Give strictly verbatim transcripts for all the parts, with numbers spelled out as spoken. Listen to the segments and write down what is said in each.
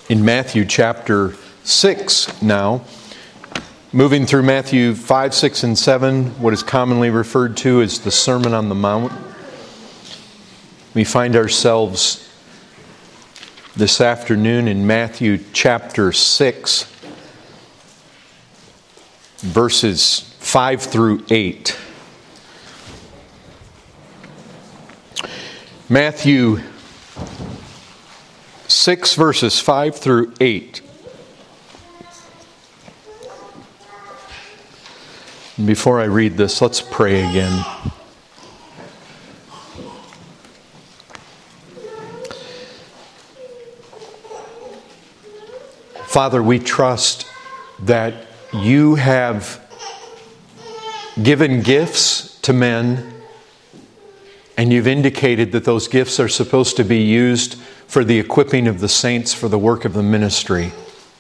in Matthew chapter six now. Moving through Matthew five, six, and seven, what is commonly referred to as the Sermon on the Mount. We find ourselves this afternoon in Matthew chapter six, verses five through eight. Matthew six, verses five through eight. And before I read this, let's pray again. Father, we trust that you have given gifts to men, and you've indicated that those gifts are supposed to be used for the equipping of the saints for the work of the ministry.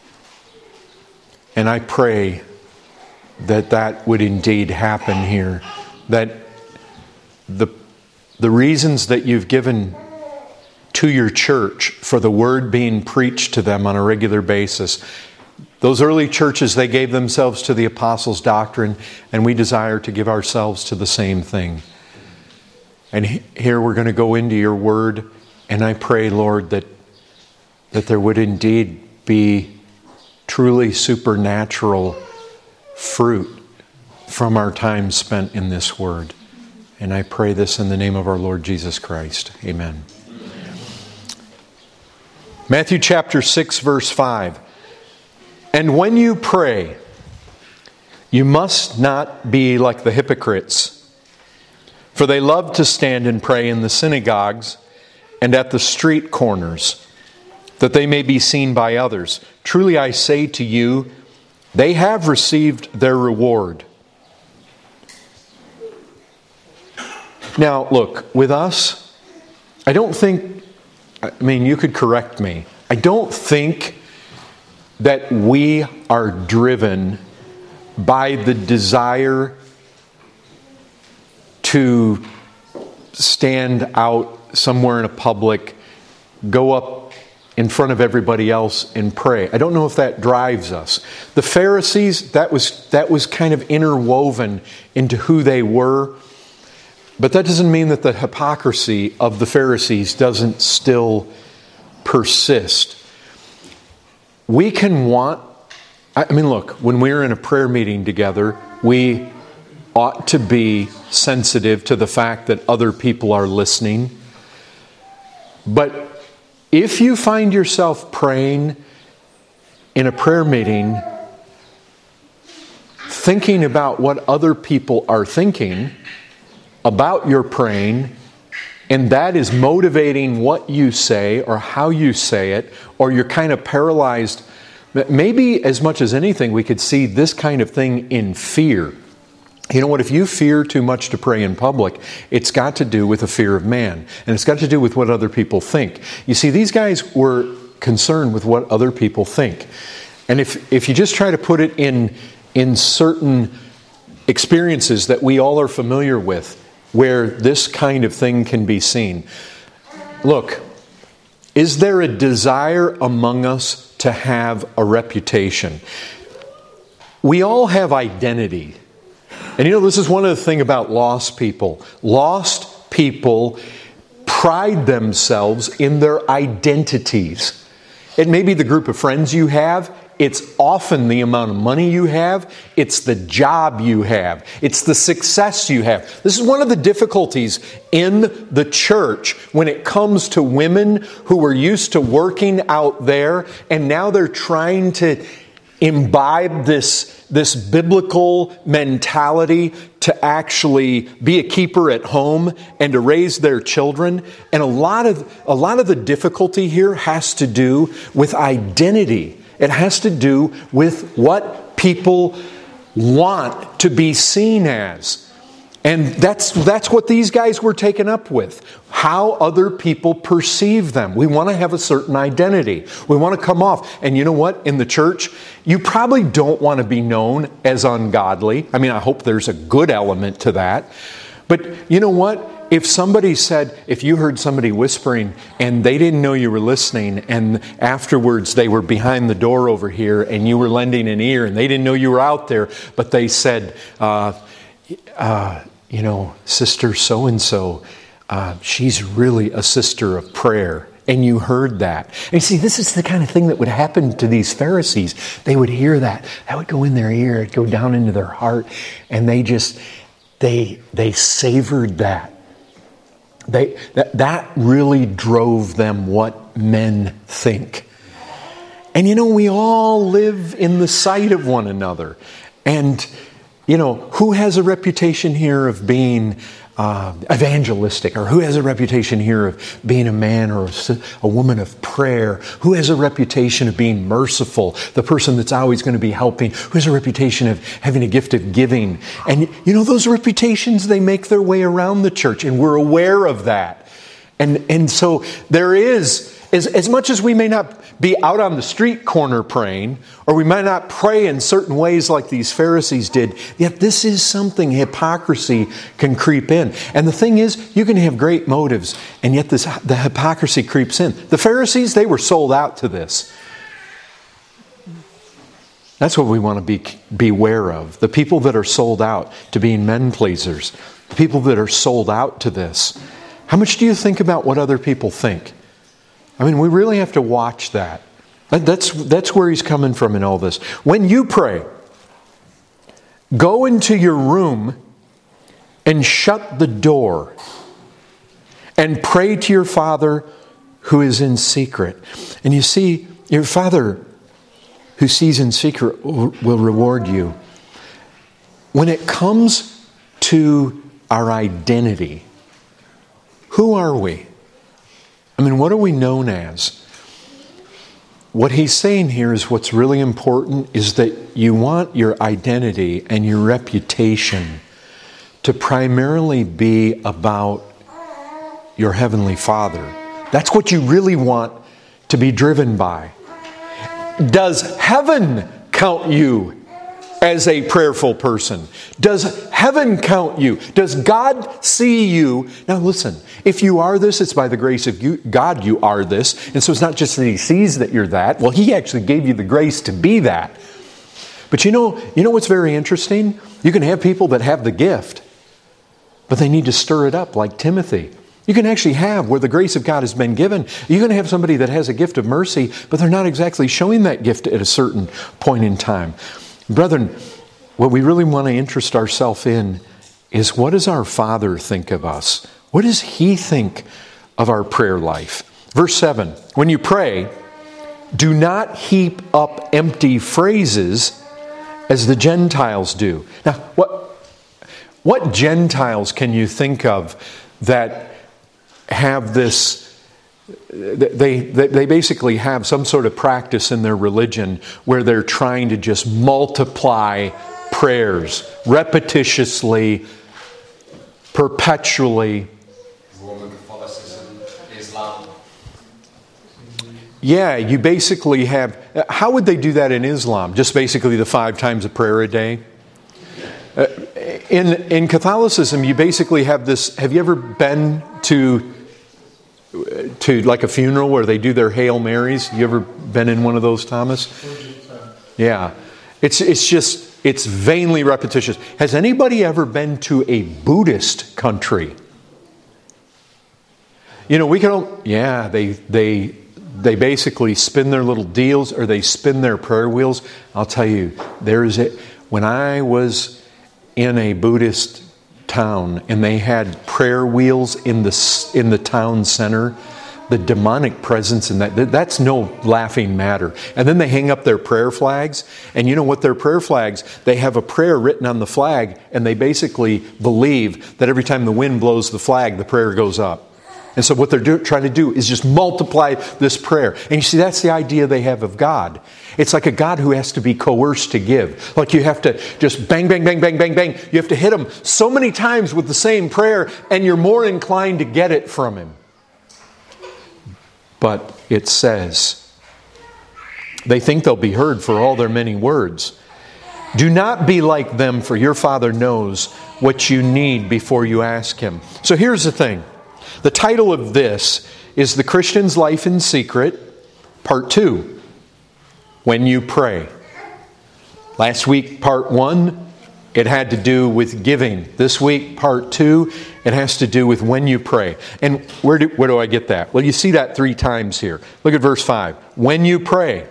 And I pray that that would indeed happen here. That the, the reasons that you've given to your church for the word being preached to them on a regular basis, those early churches, they gave themselves to the apostles' doctrine, and we desire to give ourselves to the same thing. And here we're going to go into your word, and I pray, Lord, that, that there would indeed be truly supernatural fruit from our time spent in this word. And I pray this in the name of our Lord Jesus Christ. Amen. Matthew chapter six, verse five. And when you pray, you must not be like the hypocrites, for they love to stand and pray in the synagogues and at the street corners, that they may be seen by others. Truly I say to you, they have received their reward. Now, look, with us, I don't think, I mean, you could correct me. I don't think that we are driven by the desire to stand out somewhere in a public, go up in front of everybody else and pray. I don't know if that drives us. The Pharisees, that was that was kind of interwoven into who they were. But that doesn't mean that the hypocrisy of the Pharisees doesn't still persist. We can want, I mean, look, when we're in a prayer meeting together, we ought to be sensitive to the fact that other people are listening. But if you find yourself praying in a prayer meeting, thinking about what other people are thinking about your praying, and that is motivating what you say or how you say it, or you're kind of paralyzed, maybe as much as anything, we could see this kind of thing in fear. You know what? If you fear too much to pray in public, it's got to do with a fear of man. And it's got to do with what other people think. You see, these guys were concerned with what other people think. And if, if you just try to put it in, in certain experiences that we all are familiar with, where this kind of thing can be seen. Look, is there a desire among us to have a reputation? We all have identity. And you know, this is one of the things about lost people. Lost people pride themselves in their identities. It may be the group of friends you have. It's often the amount of money you have. It's the job you have. It's the success you have. This is one of the difficulties in the church when it comes to women who were used to working out there, and now they're trying to imbibe this, this biblical mentality to actually be a keeper at home and to raise their children. And a lot of, a lot of the difficulty here has to do with identity. It has to do with what people want to be seen as. And that's that's what these guys were taken up with. How other people perceive them. We want to have a certain identity. We want to come off. And you know what? In the church, you probably don't want to be known as ungodly. I mean, I hope there's a good element to that. But you know what? if somebody said, if you heard somebody whispering and they didn't know you were listening, and afterwards they were behind the door over here and you were lending an ear and they didn't know you were out there, but they said, uh, uh, you know, Sister so-and-so, uh, she's really a sister of prayer. And you heard that. And you see, this is the kind of thing that would happen to these Pharisees. They would hear that. That would go in their ear. It'd go down into their heart. And they just, they they savored that. They that, that really drove them what men think. And you know, we all live in the sight of one another. And, you know, who has a reputation here of being Uh, evangelistic, or who has a reputation here of being a man or a, a woman of prayer? Who has a reputation of being merciful, the person that's always going to be helping? Who has a reputation of having a gift of giving? And you know, those reputations, they make their way around the church, and we're aware of that. And and so there is, as, as much as we may not be out on the street corner praying, or we might not pray in certain ways like these Pharisees did, yet this is something hypocrisy can creep in. And the thing is, you can have great motives, and yet this the hypocrisy creeps in. The Pharisees, they were sold out to this. That's what we want to be beware of. The people that are sold out to being men pleasers, the people that are sold out to this. How much do you think about what other people think? I mean, we really have to watch that. That's, that's where he's coming from in all this. When you pray, go into your room and shut the door and pray to your Father who is in secret. And you see, your Father who sees in secret will reward you. When it comes to our identity, who are we? I mean, what are we known as? What he's saying here is what's really important is that you want your identity and your reputation to primarily be about your Heavenly Father. That's what you really want to be driven by. Does heaven count you as a prayerful person? Does heaven count you? Does God see you? Now listen, if you are this, it's by the grace of you, God you are this. And so it's not just that He sees that you're that. Well, He actually gave you the grace to be that. But you know, you know what's very interesting? You can have people that have the gift, but they need to stir it up like Timothy. You can actually have, where the grace of God has been given, you're going to have somebody that has a gift of mercy, but they're not exactly showing that gift at a certain point in time. Brethren, what we really want to interest ourselves in is, what does our Father think of us? What does He think of our prayer life? Verse seven, when you pray, do not heap up empty phrases as the Gentiles do. Now, what, what Gentiles can you think of that have this? They, they they basically have some sort of practice in their religion where they're trying to just multiply prayers repetitiously, perpetually. Roman Catholicism, Islam. Yeah, you basically have... How would they do that in Islam? Just basically the five times of prayer a day? Uh, in, in Catholicism, you basically have this... Have you ever been to... to like a funeral where they do their Hail Marys? You ever been in one of those, Thomas? Yeah. It's it's just, it's vainly repetitious. Has anybody ever been to a Buddhist country? You know, we can, yeah, they they they basically spin their little deals, or they spin their prayer wheels. I'll tell you, there's a, when I was in a Buddhist town and they had prayer wheels in the in the town center, the demonic presence in that, that's no laughing matter. And then they hang up their prayer flags, and you know what their prayer flags, they have a prayer written on the flag, and they basically believe that every time the wind blows the flag, the prayer goes up. And so what they're do, trying to do is just multiply this prayer. And you see, that's the idea they have of God. It's like a God who has to be coerced to give. Like you have to just bang, bang, bang, bang, bang, bang. You have to hit him so many times with the same prayer, and you're more inclined to get it from him. But it says, they think they'll be heard for all their many words. Do not be like them, for your Father knows what you need before you ask Him. So here's the thing. The title of this is The Christian's Life in Secret, Part two, When You Pray. Last week, Part one, it had to do with giving. This week, Part two, it has to do with when you pray. And where do, where do I get that? Well, you see that three times here. Look at verse five. When you pray.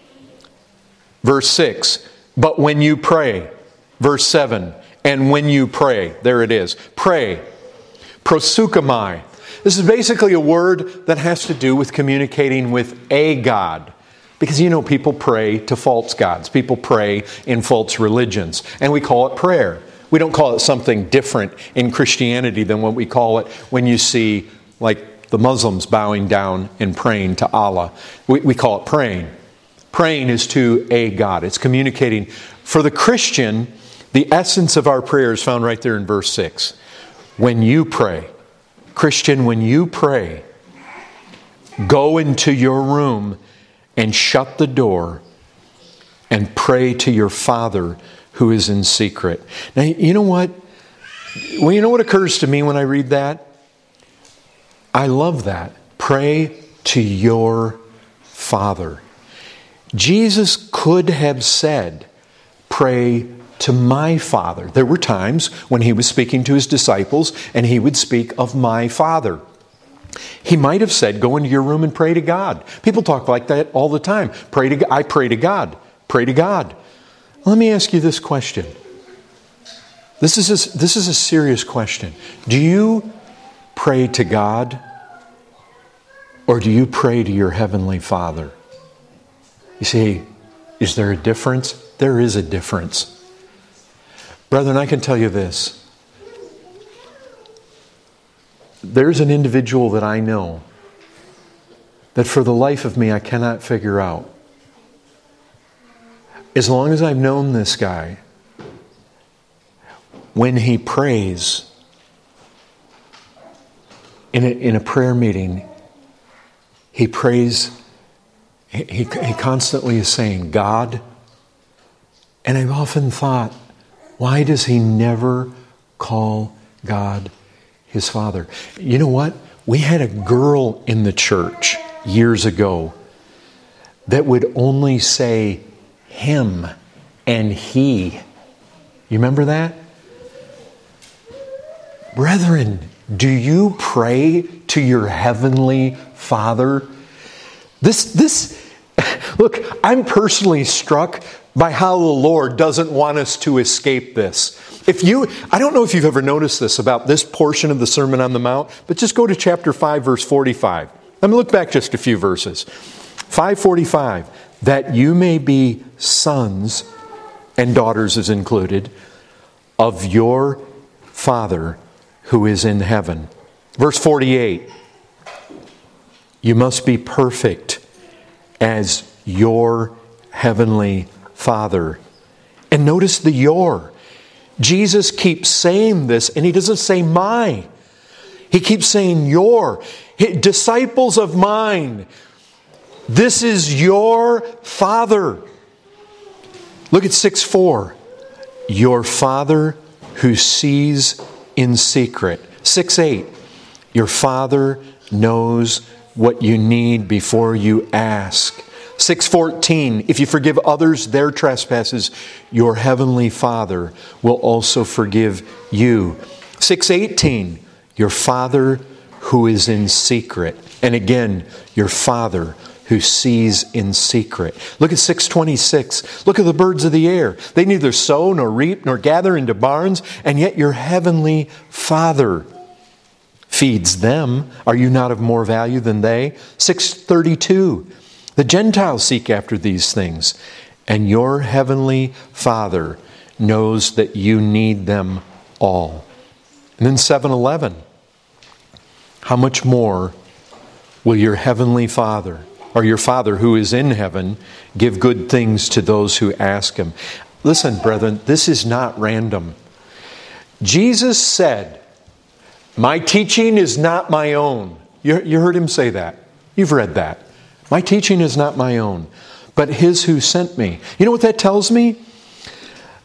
Verse six. But when you pray. Verse seven. And when you pray. There it is. Pray. Proseuchomai. This is basically a word that has to do with communicating with a God. Because, you know, people pray to false gods. People pray in false religions. And we call it prayer. We don't call it something different in Christianity than what we call it when you see, like, the Muslims bowing down and praying to Allah. We, we call it praying. Praying is to a God. It's communicating. For the Christian, the essence of our prayer is found right there in verse six. When you pray, Christian, when you pray, go into your room and shut the door and pray to your Father who is in secret. Now, you know what? Well, you know what occurs to me when I read that? I love that. Pray to your Father. Jesus could have said, pray to my Father. There were times when He was speaking to His disciples and He would speak of my Father. He might have said, go into your room and pray to God. People talk like that all the time. Pray to, I pray to God. Pray to God. Let me ask you this question. This is a, this is a serious question. Do you pray to God, or do you pray to your Heavenly Father? You see, is there a difference? There is a difference. Brethren, I can tell you this. There's an individual that I know that for the life of me I cannot figure out. As long as I've known this guy, when he prays in a, in a prayer meeting, he prays, he, he constantly is saying, God. And I've often thought, why does he never call God his Father? You know what? We had a girl in the church years ago that would only say him and he. You remember that? Brethren, do you pray to your Heavenly Father? This, this, look, I'm personally struck by how the Lord doesn't want us to escape this. If you, I don't know if you've ever noticed this about this portion of the Sermon on the Mount, but just go to chapter five, verse forty-five. Let me look back just a few verses. five forty-five, that you may be sons, and daughters is included, of your Father who is in heaven. Verse forty-eight, you must be perfect as your Heavenly Father. And notice the your. Jesus keeps saying this, and He doesn't say my. He keeps saying your. Disciples of mine, this is your Father. Look at six four. Your Father who sees in secret. six eight. Your Father knows what you need before you ask. six fourteen, if you forgive others their trespasses, your Heavenly Father will also forgive you. six eighteen, your Father who is in secret. And again, your Father who sees in secret. Look at six twenty-six. Look at the birds of the air. They neither sow nor reap nor gather into barns, and yet your Heavenly Father feeds them. Are you not of more value than they? six thirty-two. The Gentiles seek after these things, and your Heavenly Father knows that you need them all. And then seven eleven. How much more will your Heavenly Father, or your Father who is in heaven, give good things to those who ask Him? Listen, brethren, this is not random. Jesus said, my teaching is not my own. You, you heard Him say that. You've read that. My teaching is not my own, but His who sent me. You know what that tells me?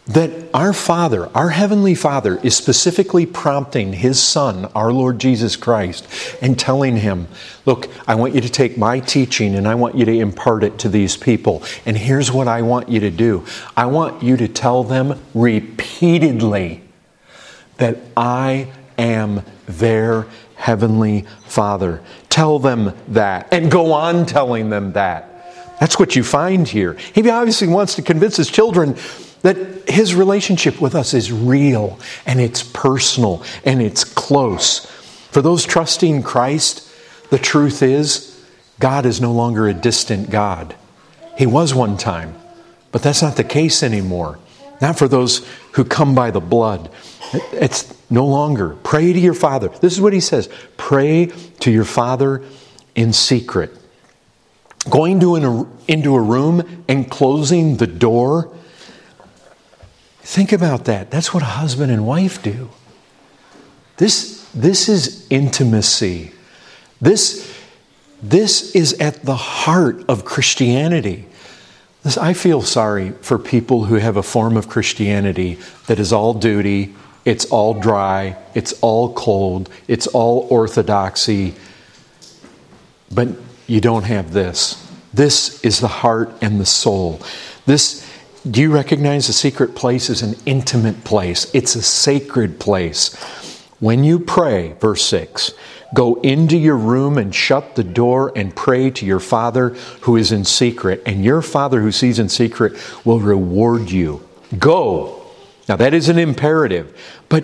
that our Father, our Heavenly Father, is specifically prompting His Son, our Lord Jesus Christ, and telling Him, look, I want you to take my teaching and I want you to impart it to these people. And here's what I want you to do. I want you to tell them repeatedly that I am their Heavenly Father. Tell them that. And go on telling them that. That's what you find here. He obviously wants to convince His children that His relationship with us is real and it's personal and it's close. For those trusting Christ, the truth is God is no longer a distant God. He was one time, but that's not the case anymore. Not for those who come by the blood. It's no longer. Pray to your Father. This is what He says. Pray to your Father in secret. Going to an, into a room and closing the door. Think about that. That's what a husband and wife do. This, this is intimacy. This, this is at the heart of Christianity. This, I feel sorry for people who have a form of Christianity that is all duty, it's all dry, it's all cold, it's all orthodoxy, but you don't have this. This is the heart and the soul. This, do you recognize the secret place is an intimate place? It's a sacred place. When you pray, verse six, go into your room and shut the door and pray to your Father who is in secret, and your Father who sees in secret will reward you. Go. Now that is an imperative, but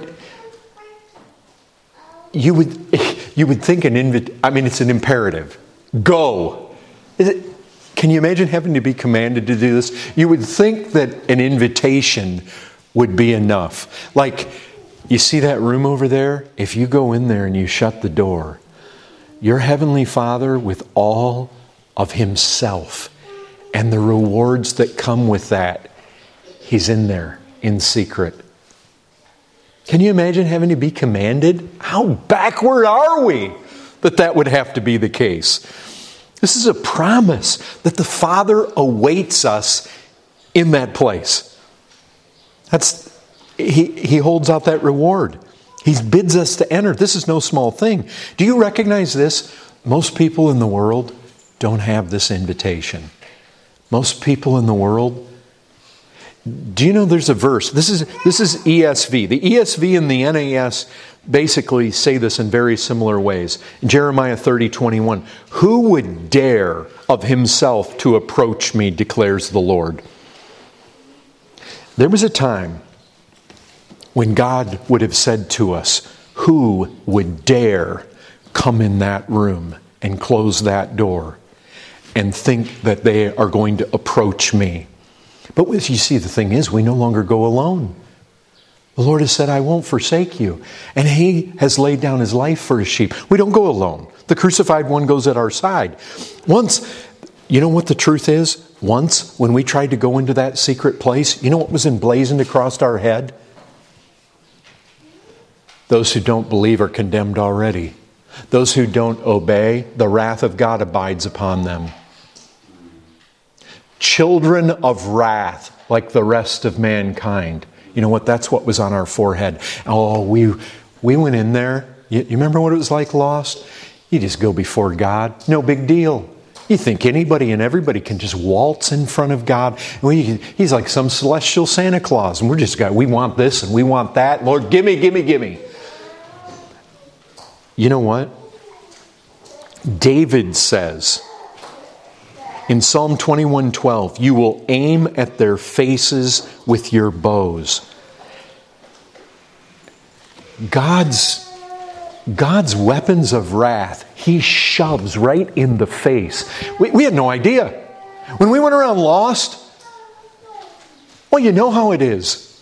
you would you would think an invit. I mean, it's an imperative. Go. Is it? Can you imagine having to be commanded to do this? You would think that an invitation would be enough. Like, you see that room over there? If you go in there and you shut the door, your Heavenly Father, with all of Himself and the rewards that come with that, He's in there in secret. Can you imagine having to be commanded? How backward are we that that would have to be the case? This is a promise that the Father awaits us in that place. That's He, he holds out that reward. He bids us to enter. This is no small thing. Do you recognize this? Most people in the world don't have this invitation. Most people in the world. Do you know there's a verse? This is this is E S V. The E S V and the N A S basically say this in very similar ways. In Jeremiah thirty twenty-one, who would dare of himself to approach me, declares the Lord. There was a time when God would have said to us, who would dare come in that room and close that door and think that they are going to approach me? But you see, the thing is, we no longer go alone. The Lord has said, I won't forsake you. And He has laid down His life for His sheep. We don't go alone. The crucified one goes at our side. Once, you know what the truth is? Once, when we tried to go into that secret place, you know what was emblazoned across our head? Those who don't believe are condemned already. Those who don't obey, the wrath of God abides upon them. Children of wrath, like the rest of mankind. You know what? That's what was on our forehead. Oh, we we went in there. You, you remember what it was like lost? You just go before God. No big deal. You think anybody and everybody can just waltz in front of God. We, he's like some celestial Santa Claus. And we're just got, we want this and we want that. Lord, gimme, gimme, gimme. You know what? David says in Psalm twenty-one twelve, you will aim at their faces with your bows. God's, God's weapons of wrath, He shoves right in the face. We, we had no idea. When we went around lost, well, you know how it is.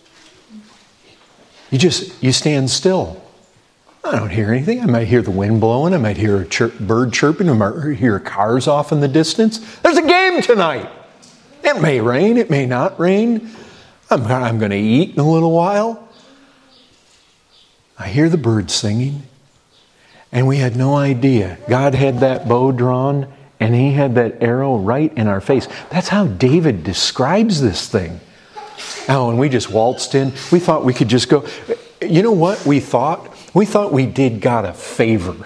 You just, you stand still. I don't hear anything. I might hear the wind blowing. I might hear a chirp, bird chirping. I might hear cars off in the distance. There's a game tonight. It may rain. It may not rain. I'm, I'm going to eat in a little while. I hear the birds singing. And we had no idea. God had that bow drawn and He had that arrow right in our face. That's how David describes this thing. Oh, and we just waltzed in. We thought we could just go. You know what we thought? We thought we did God a favor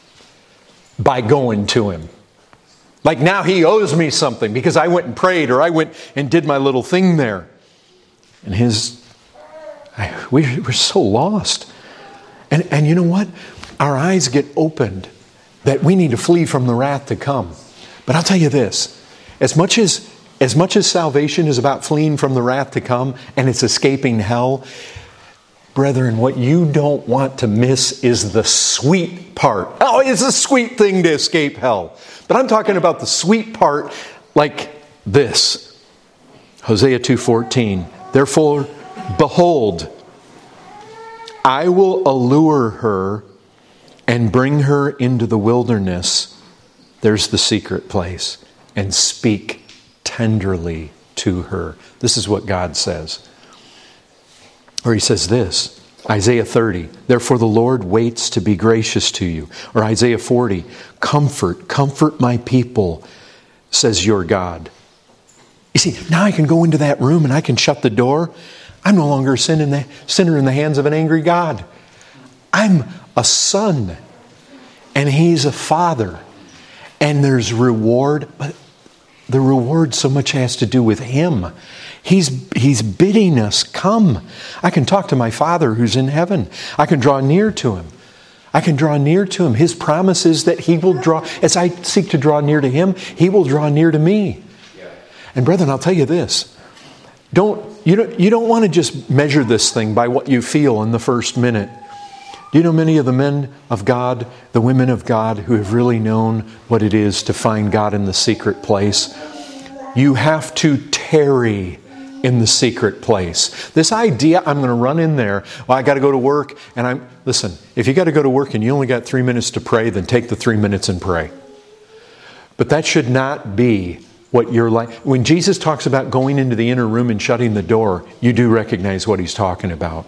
by going to Him. Like now He owes me something because I went and prayed or I went and did my little thing there. And His, I, we, we're so lost. And, and you know what? Our eyes get opened that we need to flee from the wrath to come. But I'll tell you this, as much as as much as salvation is about fleeing from the wrath to come and it's escaping hell, brethren, what you don't want to miss is the sweet part. Oh, it's a sweet thing to escape hell. But I'm talking about the sweet part like this. Hosea two fourteen. Therefore, behold, I will allure her and bring her into the wilderness. There's the secret place. And speak tenderly to her. This is what God says. Or He says this, Isaiah thirty, therefore the Lord waits to be gracious to you. Or Isaiah forty, comfort, comfort my people, says your God. You see, now I can go into that room and I can shut the door. I'm no longer a sin in the, sinner in the hands of an angry God. I'm a son, and He's a father. And there's reward, but the reward so much has to do with Him. He's, he's bidding us, come. I can talk to my Father who's in heaven. I can draw near to Him. I can draw near to Him. His promise is that He will draw, as I seek to draw near to Him, He will draw near to me. Yeah. And brethren, I'll tell you this. Don't, you don't, you don't want to just measure this thing by what you feel in the first minute. Do you know many of the men of God, the women of God who have really known what it is to find God in the secret place? You have to tarry in the secret place. This idea, I'm going to run in there, well, I got to go to work, and I'm, listen, if you got to go to work and you only got three minutes to pray, then take the three minutes and pray. But that should not be what you're like. When Jesus talks about going into the inner room and shutting the door, you do recognize what He's talking about.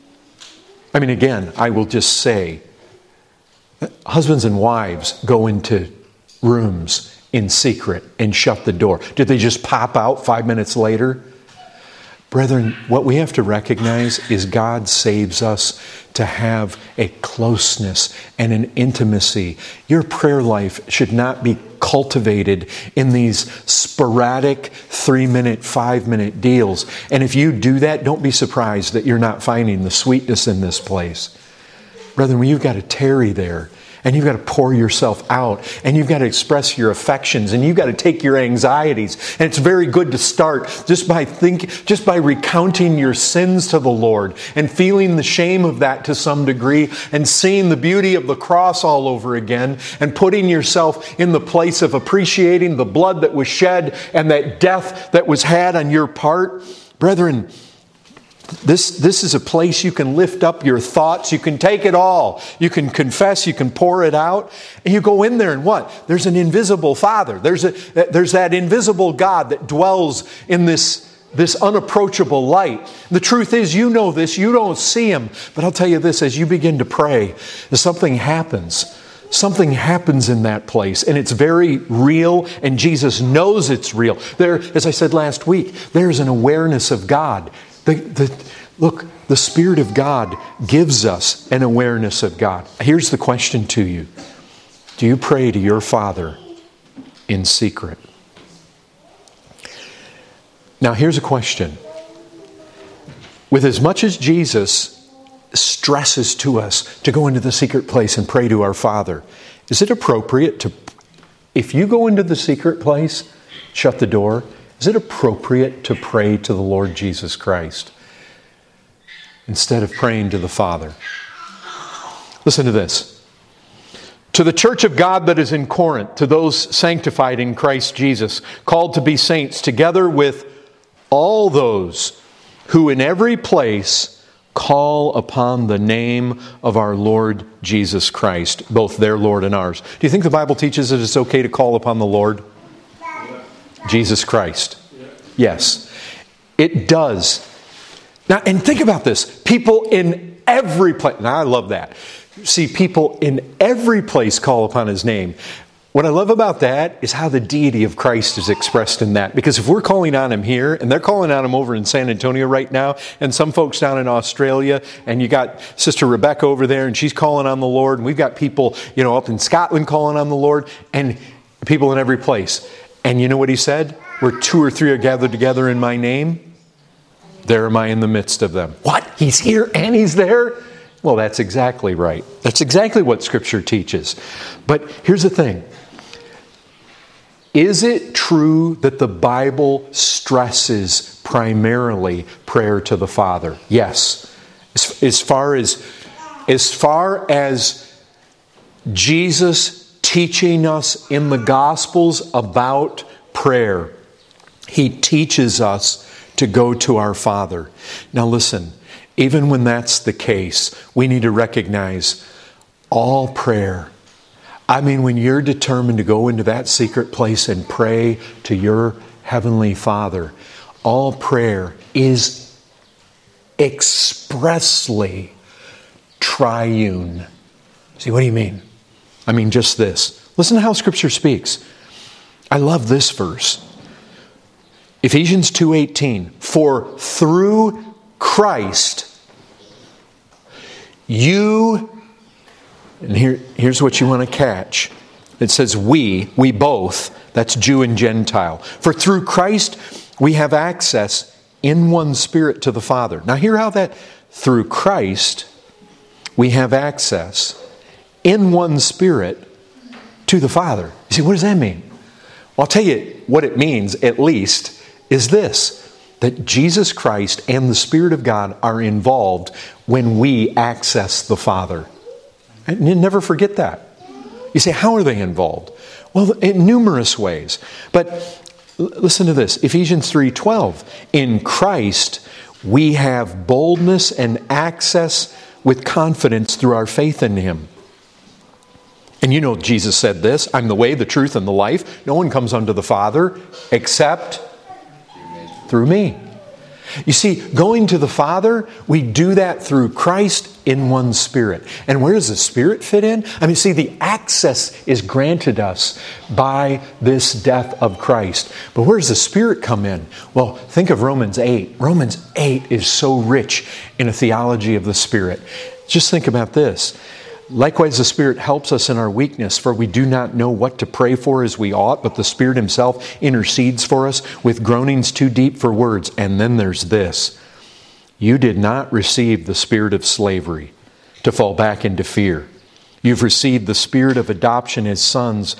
I mean, again, I will just say, husbands and wives go into rooms in secret and shut the door. Did they just pop out five minutes later? Brethren, what we have to recognize is God saves us to have a closeness and an intimacy. Your prayer life should not be cultivated in these sporadic three-minute, five-minute deals. And if you do that, don't be surprised that you're not finding the sweetness in this place. Brethren, when you've got to tarry there, and you've got to pour yourself out, and you've got to express your affections, and you've got to take your anxieties. And it's very good to start just by think, just by recounting your sins to the Lord and feeling the shame of that to some degree, and seeing the beauty of the cross all over again, and putting yourself in the place of appreciating the blood that was shed and that death that was had on your part. Brethren, This, this is a place you can lift up your thoughts. You can take it all. You can confess. You can pour it out. And you go in there and what? There's an invisible Father. There's, a, there's that invisible God that dwells in this, this unapproachable light. The truth is, you know this. You don't see Him. But I'll tell you this, as you begin to pray, something happens. Something happens in that place, and it's very real, and Jesus knows it's real. There, as I said last week, there's an awareness of God. The, the, look, the Spirit of God gives us an awareness of God. Here's the question to you. Do you pray to your Father in secret? Now, here's a question. With as much as Jesus stresses to us to go into the secret place and pray to our Father, is it appropriate to, if you go into the secret place, shut the door, is it appropriate to pray to the Lord Jesus Christ instead of praying to the Father? Listen to this. To the church of God that is in Corinth, to those sanctified in Christ Jesus, called to be saints, together with all those who in every place call upon the name of our Lord Jesus Christ, both their Lord and ours. Do you think the Bible teaches that it's okay to call upon the Lord Jesus Christ? Yes, it does. Now, and think about this. People in every place. Now, I love that. See, people in every place call upon His name. What I love about that is how the deity of Christ is expressed in that. Because if we're calling on Him here, and they're calling on Him over in San Antonio right now, and some folks down in Australia, and you got Sister Rebecca over there, and she's calling on the Lord, and we've got people, you know, up in Scotland calling on the Lord, and people in every place. And you know what He said? Where two or three are gathered together in my name, there am I in the midst of them. What? He's here and He's there? Well, that's exactly right. That's exactly what Scripture teaches. But here's the thing. Is it true that the Bible stresses primarily prayer to the Father? Yes. As, as far as, as far as Jesus teaching us in the Gospels about prayer, He teaches us to go to our Father. Now listen, even when that's the case, we need to recognize all prayer. I mean, when you're determined to go into that secret place and pray to your Heavenly Father, all prayer is expressly triune. See, what do you mean? I mean, just this. Listen to how Scripture speaks. I love this verse. Ephesians two eighteen. For through Christ, you... And here, here's what you want to catch. It says we, we both, that's Jew and Gentile. For through Christ we have access in one Spirit to the Father. Now hear how that, through Christ we have access in one Spirit to the Father. You see, what does that mean? Well, I'll tell you what it means, at least, is this. That Jesus Christ and the Spirit of God are involved when we access the Father. And you never forget that. You say, how are they involved? Well, in numerous ways. But listen to this. Ephesians three twelve. In Christ, we have boldness and access with confidence through our faith in Him. And you know Jesus said this, I'm the way, the truth, and the life. No one comes unto the Father except through me. You see, going to the Father, we do that through Christ in one Spirit. And where does the Spirit fit in? I mean, see, the access is granted us by this death of Christ. But where does the Spirit come in? Well, think of Romans eight. Romans eight is so rich in a theology of the Spirit. Just think about this. Likewise, the Spirit helps us in our weakness, for we do not know what to pray for as we ought, but the Spirit Himself intercedes for us with groanings too deep for words. And then there's this. You did not receive the spirit of slavery to fall back into fear. You've received the spirit of adoption as sons,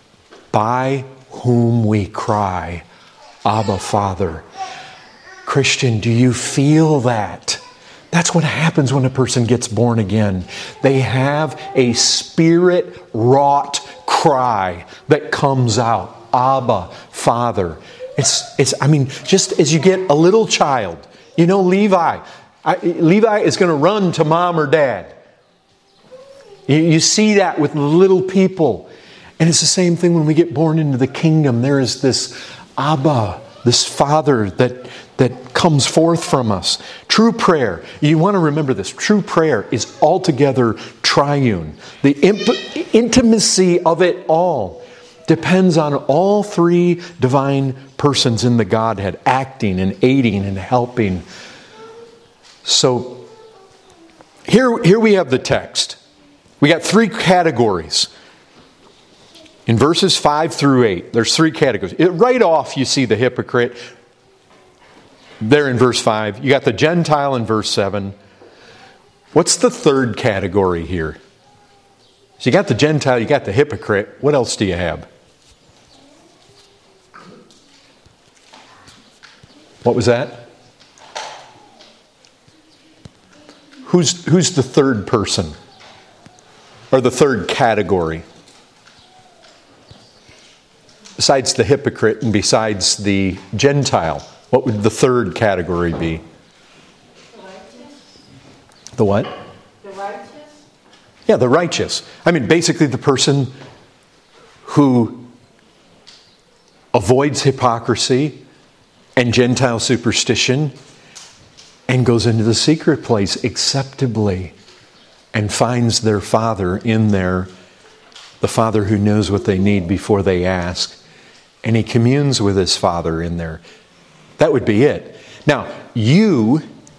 by whom we cry, Abba, Father. Christian, do you feel that? That's what happens when a person gets born again. They have a Spirit-wrought cry that comes out. Abba, Father. It's, it's, I mean, just as you get a little child, you know, Levi. I, Levi is going to run to mom or dad. You, you see that with little people. And it's the same thing when we get born into the kingdom. There is this Abba, this Father that that comes forth from us. True prayer, you want to remember this, true prayer is altogether triune. The imp- intimacy of it all depends on all three divine persons in the Godhead acting and aiding and helping. So here, here we have the text. We got three categories. In verses five through eight, there's three categories. It, right off you see the hypocrite. There in verse five. You got the Gentile in verse seven. What's the third category here? So you got the Gentile, you got the hypocrite. What else do you have? What was that? Who's, who's the third person? Or the third category? Besides the hypocrite and besides the Gentile. What would the third category be? The righteous. The what? The righteous. Yeah, the righteous. I mean, basically the person who avoids hypocrisy and Gentile superstition and goes into the secret place acceptably and finds their Father in there the Father who knows what they need before they ask. And he communes with his Father in there. That would be it. Now, you,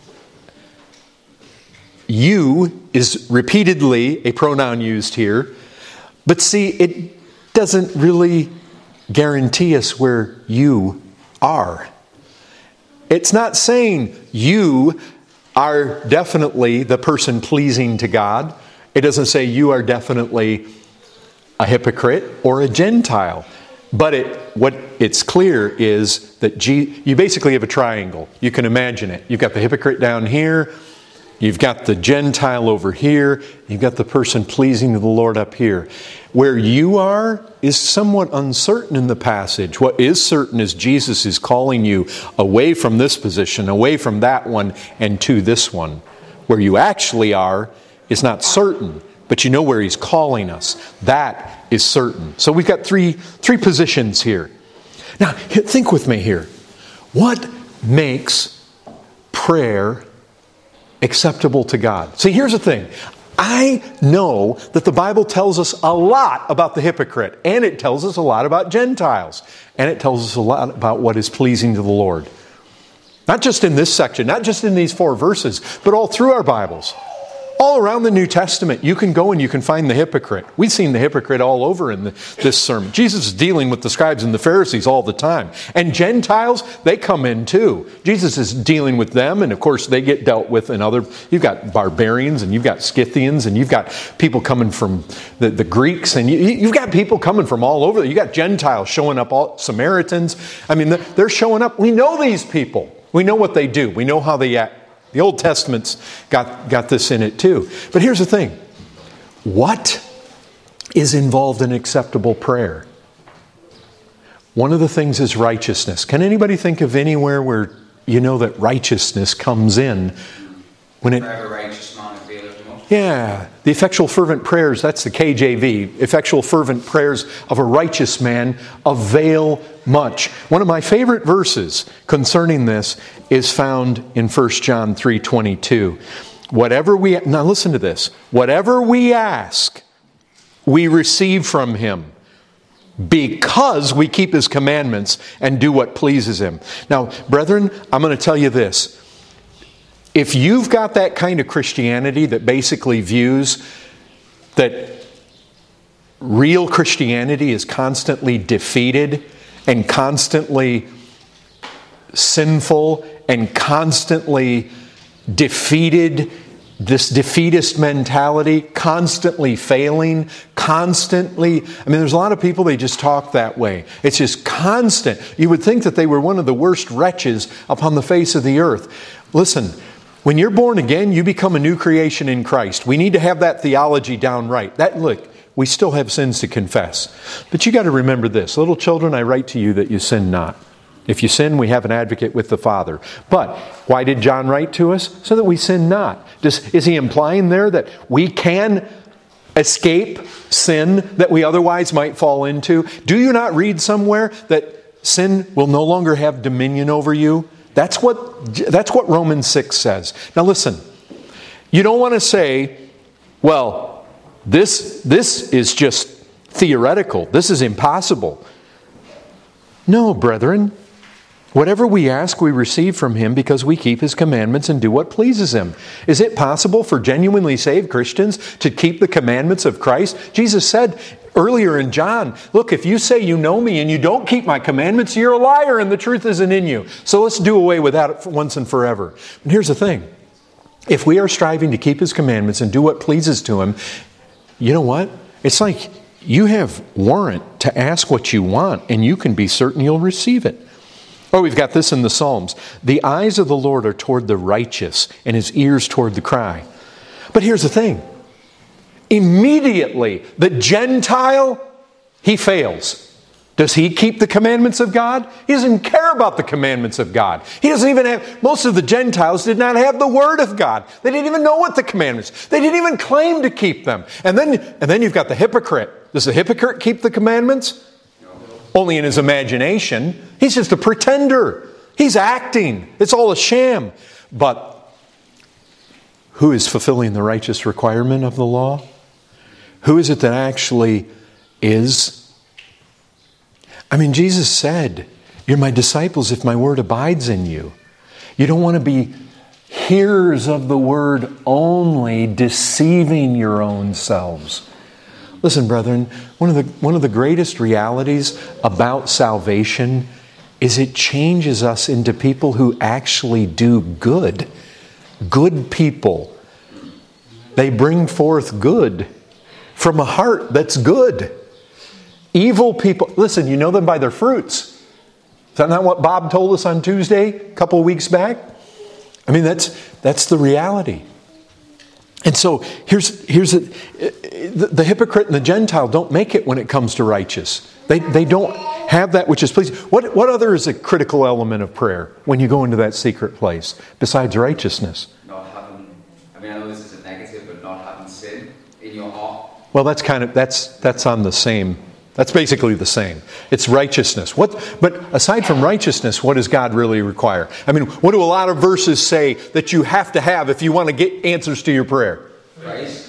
you is repeatedly a pronoun used here. But see, it doesn't really guarantee us where you are. It's not saying you are definitely the person pleasing to God. It doesn't say you are definitely a hypocrite or a Gentile. But it, what it's clear is that G, you basically have a triangle. You can imagine it. You've got the hypocrite down here. You've got the Gentile over here. You've got the person pleasing to the Lord up here. Where you are is somewhat uncertain in the passage. What is certain is Jesus is calling you away from this position, away from that one, and to this one. Where you actually are is not certain, but you know where He's calling us. That is certain. So we've got three, three positions here. Now, think with me here. What makes prayer acceptable to God? See, here's the thing. I know that the Bible tells us a lot about the hypocrite, and it tells us a lot about Gentiles, and it tells us a lot about what is pleasing to the Lord. Not just in this section, not just in these four verses, but all through our Bibles. All around the New Testament, you can go and you can find the hypocrite. We've seen the hypocrite all over in the, this sermon. Jesus is dealing with the scribes and the Pharisees all the time. And Gentiles, they come in too. Jesus is dealing with them, and of course they get dealt with in other... You've got barbarians, and you've got Scythians, and you've got people coming from the, the Greeks, and you, you've got people coming from all over. You've got Gentiles showing up, all Samaritans. I mean, they're showing up. We know these people. We know what they do. We know how they act. The Old Testament's got, got this in it too. But here's the thing. What is involved in acceptable prayer? One of the things is righteousness. Can anybody think of anywhere where you know that righteousness comes in when it... Forever righteous man availeth much. Yeah. The effectual fervent prayers, that's the K J V. Effectual fervent prayers of a righteous man avail much. One of my favorite verses concerning this is found in First John three twenty-two. Whatever we... Now listen to this. Whatever we ask, we receive from Him, because we keep His commandments and do what pleases Him. Now, brethren, I'm going to tell you this. If you've got that kind of Christianity that basically views that real Christianity is constantly defeated and constantly sinful and constantly defeated, this defeatist mentality, constantly failing, constantly... I mean, there's a lot of people, they just talk that way. It's just constant. You would think that they were one of the worst wretches upon the face of the earth. Listen, when you're born again, you become a new creation in Christ. We need to have that theology down right. That, look, we still have sins to confess. But you got to remember this. Little children, I write to you that you sin not. If you sin, we have an advocate with the Father. But why did John write to us? So that we sin not. Does, is he implying there that we can escape sin that we otherwise might fall into? Do you not read somewhere that sin will no longer have dominion over you? That's what, that's what Romans six says. Now listen, you don't want to say, well, this, this is just theoretical. This is impossible. No, brethren. Whatever we ask, we receive from Him because we keep His commandments and do what pleases Him. Is it possible for genuinely saved Christians to keep the commandments of Christ? Jesus said earlier in John, look, if you say you know me and you don't keep my commandments, you're a liar and the truth isn't in you. So let's do away with that once and forever. And here's the thing. If we are striving to keep His commandments and do what pleases to Him, you know what? It's like you have warrant to ask what you want and you can be certain you'll receive it. Oh, we've got this in the Psalms. The eyes of the Lord are toward the righteous and His ears toward the cry. But here's the thing. Immediately, the Gentile, he fails. Does he keep the commandments of God? He doesn't care about the commandments of God. He doesn't even have... Most of the Gentiles did not have the Word of God. They didn't even know what the commandments... They didn't even claim to keep them. And then, and then you've got the hypocrite. Does the hypocrite keep the commandments? Only in his imagination. He's just a pretender. He's acting. It's all a sham. But who is fulfilling the righteous requirement of the law? Who is it that actually is, I mean, Jesus said, "You're my disciples if my word abides in you." You don't want to be hearers of the word only, deceiving your own selves. Listen, brethren, one of the one of the greatest realities about salvation is it changes us into people who actually do good. Good people. They bring forth good from a heart that's good. Evil people, listen, you know them by their fruits. Is that not what Bob told us on Tuesday, a couple of weeks back? I mean, that's that's the reality. And so here's here's a, the, the hypocrite and the Gentile don't make it when it comes to righteous. They they don't have that which is pleasing. What what other is a critical element of prayer when you go into that secret place besides righteousness? Not having, I mean, I know this is a negative, but not having sin in your heart. Well, that's kind of that's that's on the same. That's basically the same. It's righteousness. What? But aside from righteousness, what does God really require? I mean, what do a lot of verses say that you have to have if you want to get answers to your prayer? Christ.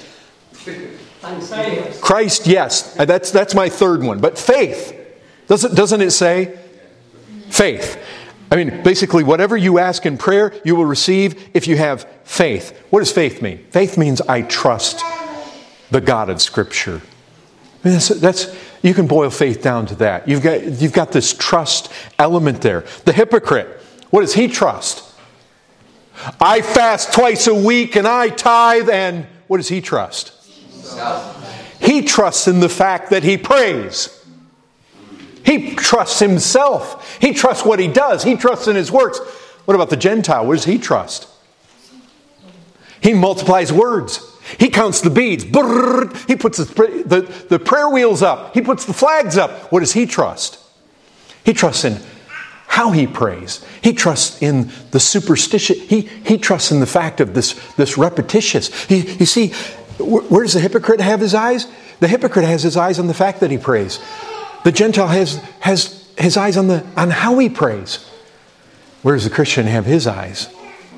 Christ, yes. That's that's my third one. But faith. Doesn't doesn't it say? Faith. I mean, basically, whatever you ask in prayer, you will receive if you have faith. What does faith mean? Faith means I trust the God of Scripture. I mean, that's, that's you can boil faith down to that. You've got you've got this trust element there. The hypocrite, what does he trust? I fast twice a week and I tithe, and what does he trust? Himself. He trusts in the fact that he prays. He trusts himself. He trusts what he does. He trusts in his works. What about the Gentile? What does he trust? He multiplies words. He counts the beads. He puts the, the, the prayer wheels up. He puts the flags up. What does he trust? He trusts in how he prays. He trusts in the superstition. He, he trusts in the fact of this, this repetitious. He, you see, where does the hypocrite have his eyes? The hypocrite has his eyes on the fact that he prays. The Gentile has, has his eyes on, the, on how he prays. Where does the Christian have his eyes?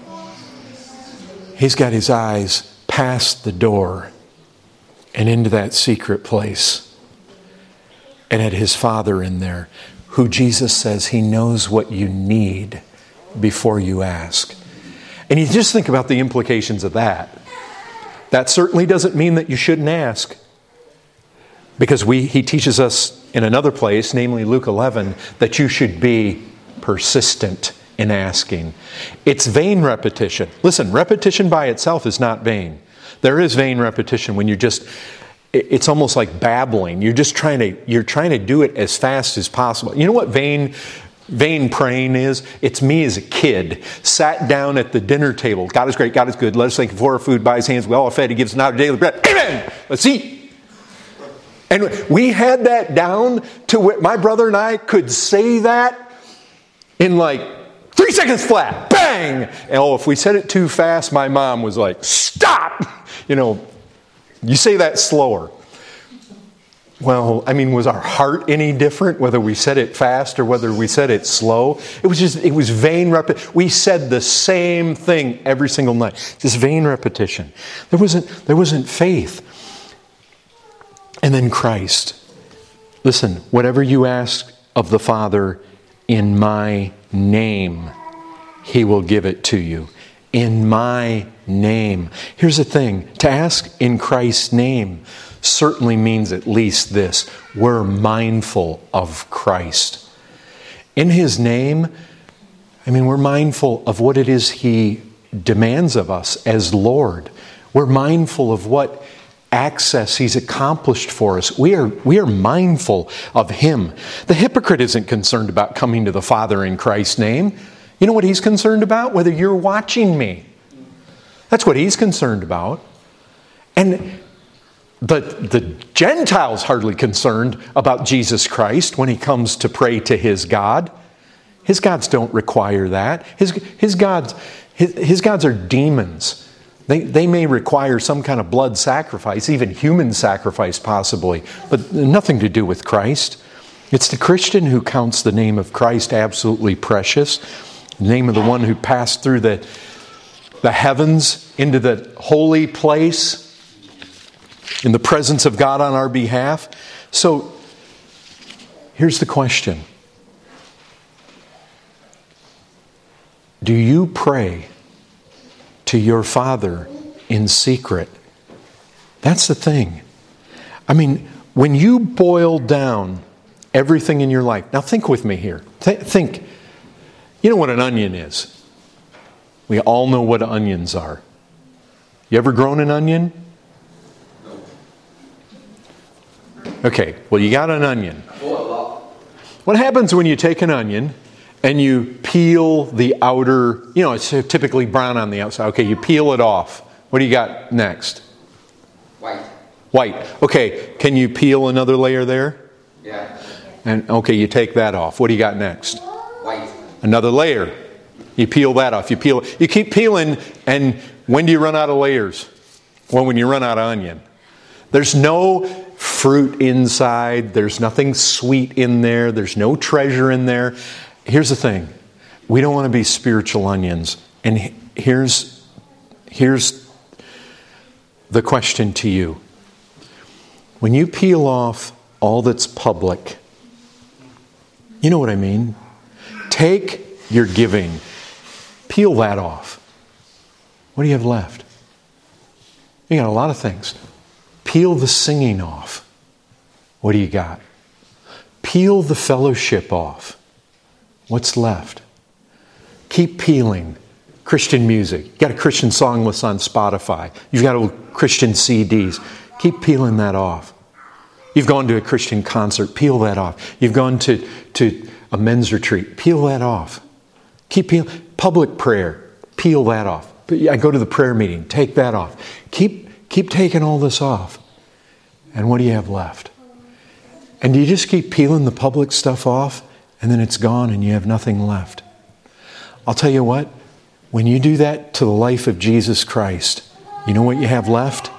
He's got his eyes past the door and into that secret place and at his Father in there, who Jesus says he knows what you need before you ask. And you just think about the implications of that. That certainly doesn't mean that you shouldn't ask. Because we, he teaches us in another place, namely Luke eleven, that you should be persistent in asking. It's vain repetition. Listen, repetition by itself is not vain. There is vain repetition when you're just, it's almost like babbling. You're just trying to, you're trying to do it as fast as possible. You know what vain, vain praying is? It's me as a kid, sat down at the dinner table. God is great, God is good. Let us thank Him for our food by His hands. We all are fed. He gives us now our daily bread. Amen! Let's eat. And we had that down to where my brother and I could say that in like three seconds flat. Bang! And oh, if we said it too fast, my mom was like, stop! You know, you say that slower. Well, I mean, was our heart any different whether we said it fast or whether we said it slow? It was just, it was vain repetition. We said the same thing every single night. Just vain repetition. There wasn't, there wasn't faith. And then Christ. Listen, whatever you ask of the Father in my name, He will give it to you. In my name. Here's the thing. To ask in Christ's name certainly means at least this. We're mindful of Christ. In His name, I mean, we're mindful of what it is He demands of us as Lord. We're mindful of what access He's accomplished for us. We are, we are mindful of Him. The hypocrite isn't concerned about coming to the Father in Christ's name. You know what he's concerned about? Whether you're watching me. That's what he's concerned about. And the, the Gentile's hardly concerned about Jesus Christ when he comes to pray to his God. His gods don't require that. His, his, gods, his, his gods are demons. They, they may require some kind of blood sacrifice, even human sacrifice possibly, but nothing to do with Christ. It's the Christian who counts the name of Christ absolutely precious. The name of the one who passed through the, the heavens into the holy place in the presence of God on our behalf. So, here's the question. Do you pray to your Father in secret? That's the thing. I mean, when you boil down everything in your life, now think with me here. Th- think, you know what an onion is? We all know what onions are. You ever grown an onion? Okay, well, you got an onion. What happens when you take an onion and you peel the outer, you know, it's typically brown on the outside. Okay, you peel it off. What do you got next? White. White. Okay, can you peel another layer there? Yeah. And okay, you take that off. What do you got next? White. Another layer. You peel that off. You peel. You keep peeling, and when do you run out of layers? Well, when you run out of onion. There's no fruit inside. There's nothing sweet in there. There's no treasure in there. Here's the thing. We don't want to be spiritual onions. And here's, here's the question to you. When you peel off all that's public, you know what I mean? Take your giving. Peel that off. What do you have left? You got a lot of things. Peel the singing off. What do you got? Peel the fellowship off. What's left? Keep peeling. Christian music. You got a Christian song list on Spotify. You've got old Christian C Ds. Keep peeling that off. You've gone to a Christian concert. Peel that off. You've gone to, to a men's retreat. Peel that off. Keep peeling. Public prayer. Peel that off. I go to the prayer meeting. Take that off. Keep Keep taking all this off. And what do you have left? And do you just keep peeling the public stuff off and then it's gone and you have nothing left? I'll tell you what, when you do that to the life of Jesus Christ, you know what you have left?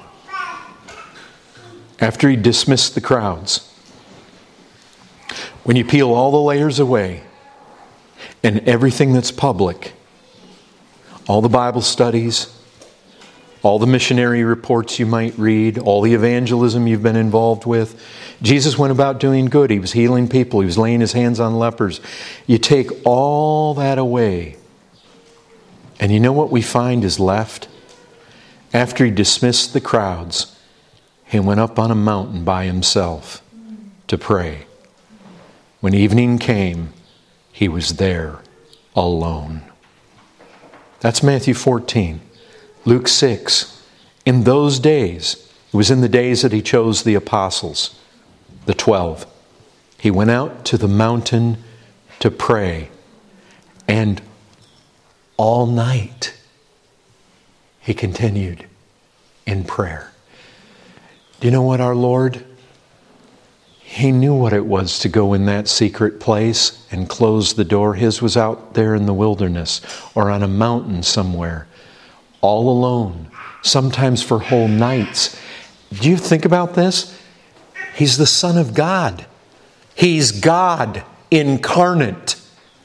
After He dismissed the crowds, when you peel all the layers away and everything that's public, all the Bible studies, all the missionary reports you might read, all the evangelism you've been involved with. Jesus went about doing good. He was healing people. He was laying His hands on lepers. You take all that away, and you know what we find is left? After He dismissed the crowds, He went up on a mountain by Himself to pray. When evening came, He was there alone. That's Matthew fourteen. Luke six, in those days, it was in the days that He chose the apostles, the twelve. He went out to the mountain to pray, and all night He continued in prayer. Do you know what, our Lord? He knew what it was to go in that secret place and close the door. His was out there in the wilderness or on a mountain somewhere, all alone, sometimes for whole nights. Do you think about this? He's the Son of God. He's God incarnate.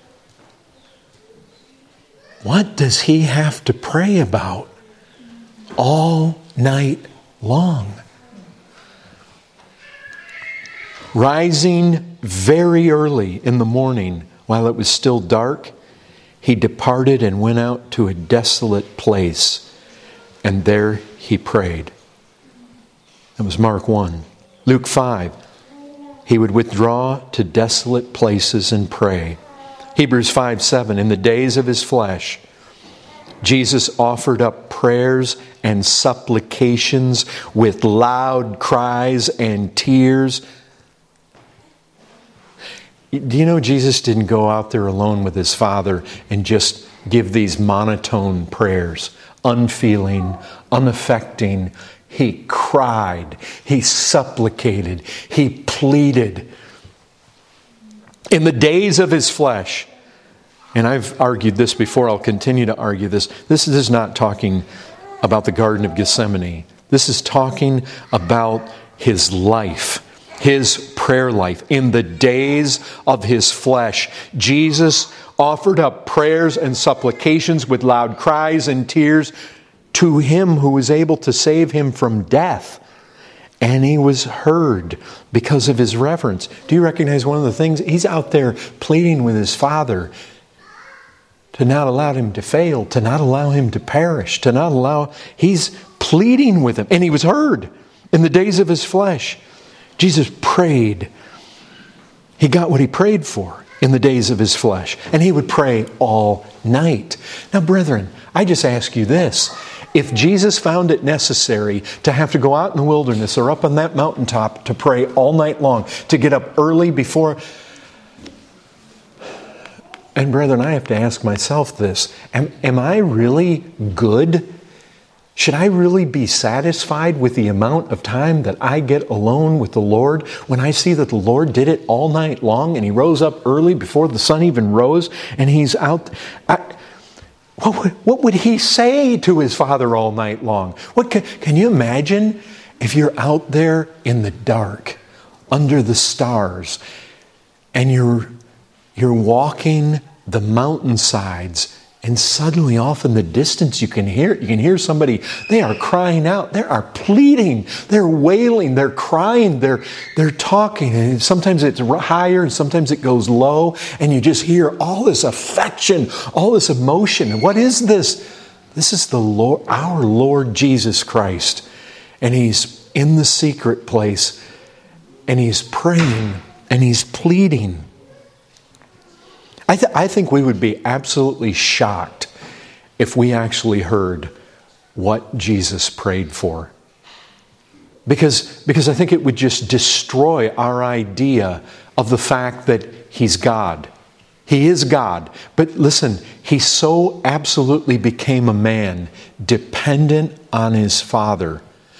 What does He have to pray about all night long? Rising very early in the morning while it was still dark, He departed and went out to a desolate place, and there He prayed. That was Mark one. Luke five, He would withdraw to desolate places and pray. Hebrews five seven, in the days of His flesh, Jesus offered up prayers and supplications with loud cries and tears. Do you know Jesus didn't go out there alone with His Father and just give these monotone prayers, unfeeling, unaffecting? He cried, He supplicated, He pleaded. In the days of His flesh, and I've argued this before, I'll continue to argue this, this is not talking about the Garden of Gethsemane. This is talking about His life. His prayer life. In the days of His flesh, Jesus offered up prayers and supplications with loud cries and tears to Him who was able to save Him from death. and he was heard because of his reverence. Do you recognize one of the things? He's out there pleading with his Father to not allow him to fail, to not allow him to perish, to not allow... He's pleading with him, and he was heard in the days of his flesh. Jesus prayed. He got what he prayed for in the days of his flesh, and he would pray all night. Now, brethren, I just ask you this. If Jesus found it necessary to have to go out in the wilderness or up on that mountaintop to pray all night long, to get up early before... And brethren, I have to ask myself this. Am, am I really good? Should I really be satisfied with the amount of time that I get alone with the Lord when I see that the Lord did it all night long and He rose up early before the sun even rose and He's out... I, what, would, what would He say to His Father all night long? What can, can you imagine if you're out there in the dark, under the stars, and you're... You're walking the mountainsides, and suddenly off in the distance you can hear you can hear somebody. They are crying out. They are pleading. They're wailing. They're crying. They're they're talking. And sometimes it's higher, and sometimes it goes low, and you just hear all this affection, all this emotion. And what is this? This is the Lord, our Lord Jesus Christ, and He's in the secret place, and He's praying, and He's pleading. I, th- I think we would be absolutely shocked if we actually heard what Jesus prayed for. Because, because I think it would just destroy our idea of the fact that He's God. He is God. But listen, He so absolutely became a man, dependent on His Father.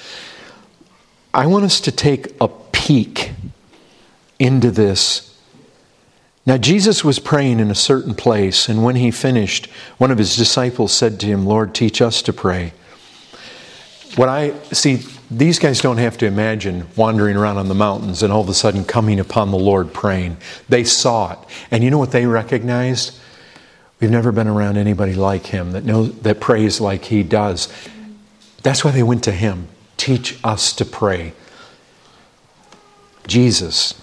I want us to take a peek into this. Now, Jesus was praying in a certain place, and when He finished, one of His disciples said to Him, "Lord, teach us to pray." What I see, these guys don't have to imagine wandering around on the mountains and all of a sudden coming upon the Lord praying. They saw it. And you know what they recognized? We've never been around anybody like Him that knows, that prays like He does. That's why they went to Him. Teach us to pray. Jesus.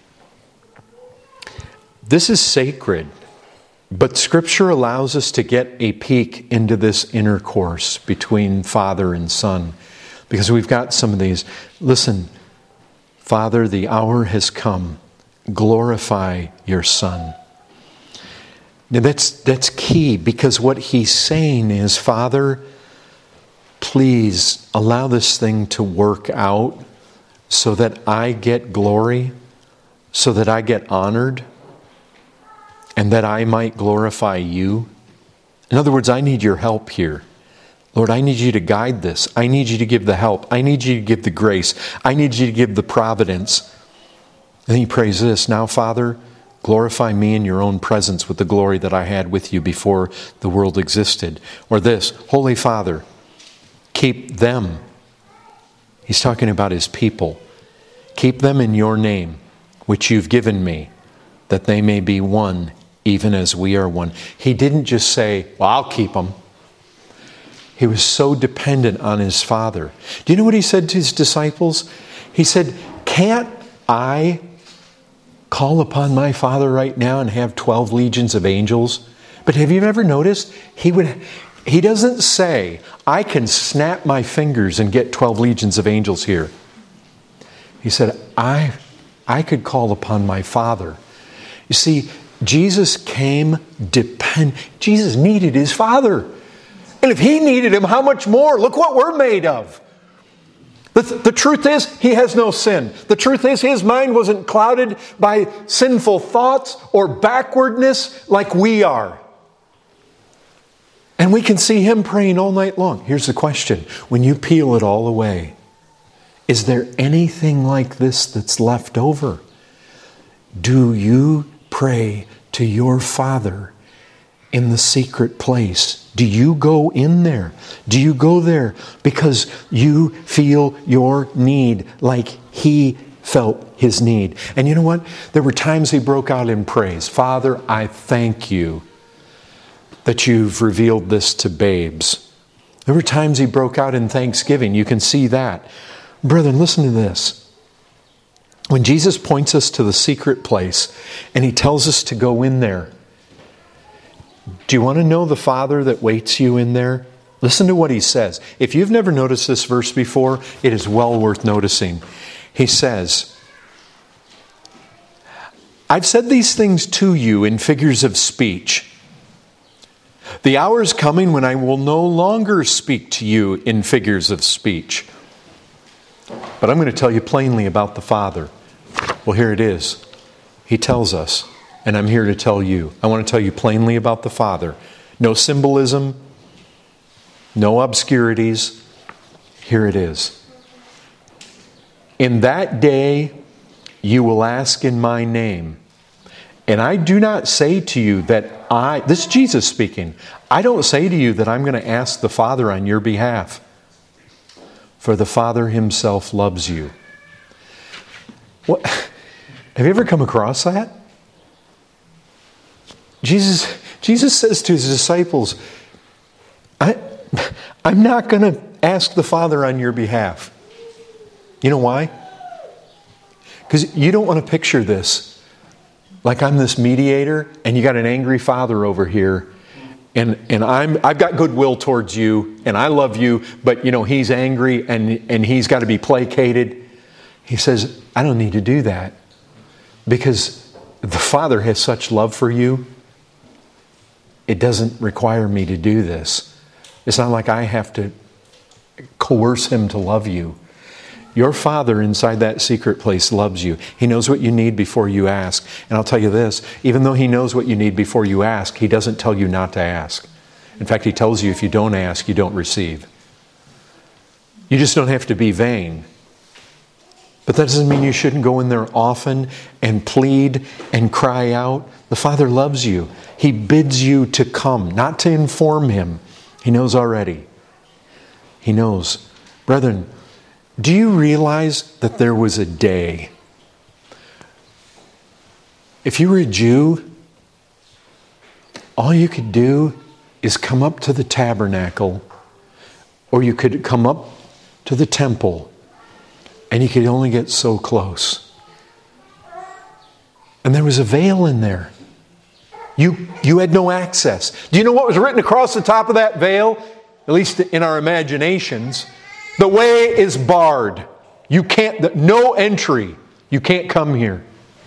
This is sacred, but Scripture allows us to get a peek into this intercourse between Father and Son, because we've got some of these. Listen, Father, the hour has come. Glorify your Son. Now that's, that's key, because what He's saying is, Father, please allow this thing to work out so that I get glory, so that I get honored, and that I might glorify you. In other words, I need your help here. Lord, I need you to guide this. I need you to give the help. I need you to give the grace. I need you to give the providence. And then He prays this, now, Father, glorify me in your own presence with the glory that I had with you before the world existed. Or this, Holy Father, keep them. He's talking about His people. Keep them in your name, which you've given me, that they may be one, even as we are one. He didn't just say, well, I'll keep them. He was so dependent on His Father. Do you know what He said to His disciples? He said, can't I call upon my Father right now and have twelve legions of angels? But have you ever noticed? He would. He doesn't say, I can snap my fingers and get twelve legions of angels here. He said, I, I could call upon my Father. You see, Jesus came depend. Jesus needed His Father. And if He needed Him, how much more? Look what we're made of. The, th- the truth is, He has no sin. The truth is, His mind wasn't clouded by sinful thoughts or backwardness like we are. And we can see Him praying all night long. Here's the question. When you peel it all away, is there anything like this that's left over? Do you pray to your Father in the secret place? Do you go in there? Do you go there because you feel your need like He felt His need? And you know what? There were times He broke out in praise. Father, I thank you that you've revealed this to babes. There were times He broke out in thanksgiving. You can see that. Brethren, listen to this. When Jesus points us to the secret place and He tells us to go in there, do you want to know the Father that waits you in there? Listen to what He says. If you've never noticed this verse before, it is well worth noticing. He says, I've said these things to you in figures of speech. The hour is coming when I will no longer speak to you in figures of speech. But I'm going to tell you plainly about the Father. Well, here it is. He tells us, and I'm here to tell you. I want to tell you plainly about the Father. No symbolism, no obscurities. Here it is. In that day you will ask in my name. And I do not say to you that I, this is Jesus speaking, I don't say to you that I'm going to ask the Father on your behalf. For the Father Himself loves you. What? Have you ever come across that? Jesus, Jesus says to His disciples, I, I'm not going to ask the Father on your behalf. You know why? Because you don't want to picture this. Like I'm this mediator and you got an angry Father over here. And and I'm I've got goodwill towards you and I love you, but you know, He's angry and, and He's got to be placated. He says, I don't need to do that. Because the Father has such love for you, it doesn't require me to do this. It's not like I have to coerce Him to love you. Your Father inside that secret place loves you. He knows what you need before you ask. And I'll tell you this, even though He knows what you need before you ask, He doesn't tell you not to ask. In fact, He tells you if you don't ask, you don't receive. You just don't have to be vain. But that doesn't mean you shouldn't go in there often and plead and cry out. The Father loves you. He bids you to come, not to inform Him. He knows already. He knows. Brethren, do you realize that there was a day? If you were a Jew, all you could do is come up to the tabernacle, or you could come up to the temple, and you could only get so close. And there was a veil in there. You, you had no access. Do you know what was written across the top of that veil? At least in our imaginations. The way is barred. You can't, no entry. You can't come here.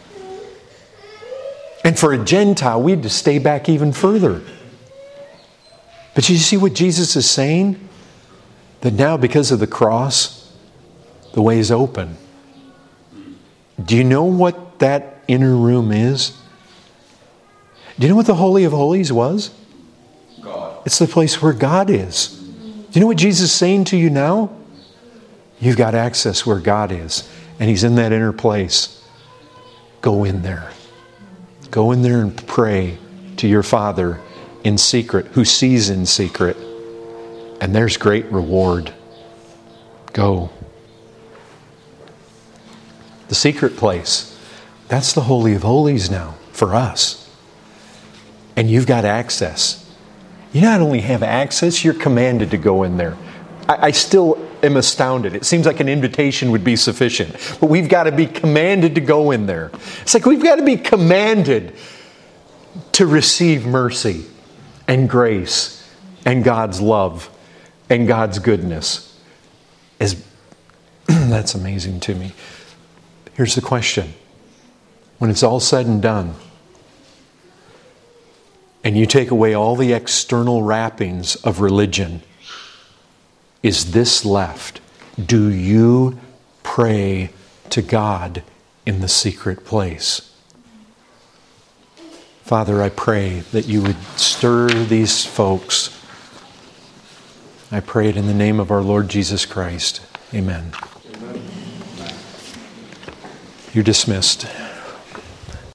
And for a Gentile, we had to stay back even further. But you see what Jesus is saying? That now, because of the cross, the way is open. Do you know what that inner room is? Do you know what the Holy of Holies was? God. It's the place where God is. Do you know what Jesus is saying to you now? You've got access where God is. And He's in that inner place. Go in there. Go in there and pray to your Father in secret, who sees in secret. And there's great reward. Go. The secret place. That's the Holy of Holies now for us. And you've got access. You not only have access, you're commanded to go in there. I, I still am astounded. It seems like an invitation would be sufficient. But we've got to be commanded to go in there. It's like we've got to be commanded to receive mercy and grace and God's love and God's goodness. As, that's amazing to me. Here's the question. When it's all said and done, and you take away all the external wrappings of religion, is this left? Do you pray to God in the secret place? Father, I pray that you would stir these folks. I pray it in the name of our Lord Jesus Christ. Amen. You're dismissed.